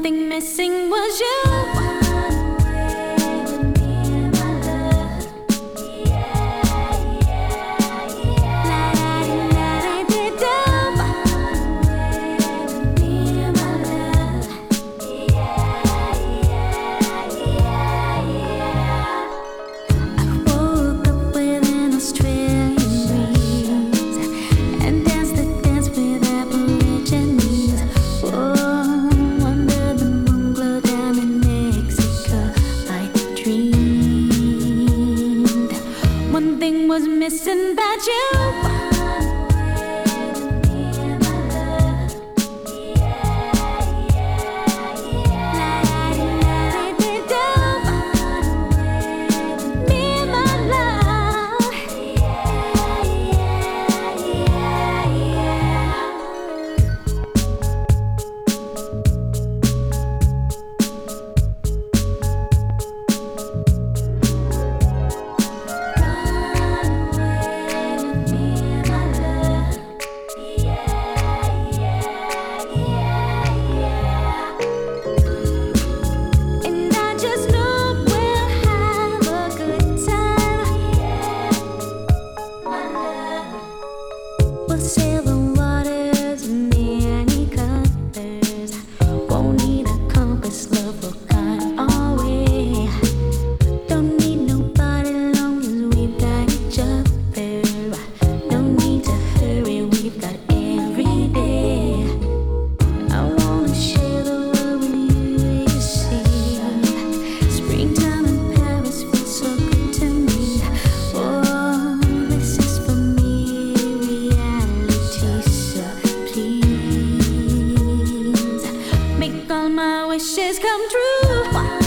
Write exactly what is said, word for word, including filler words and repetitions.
thing missing was you. One thing was missing about you. We'll sail the waters in many colors. Won't need a compass, love will guide our way. Don't need nobody long as we've got each other. No need to hurry, we've got every day. I wanna share the world with you, you see. Springtime in Paris feels so good to me. Oh, this is for me. Make all my wishes come true.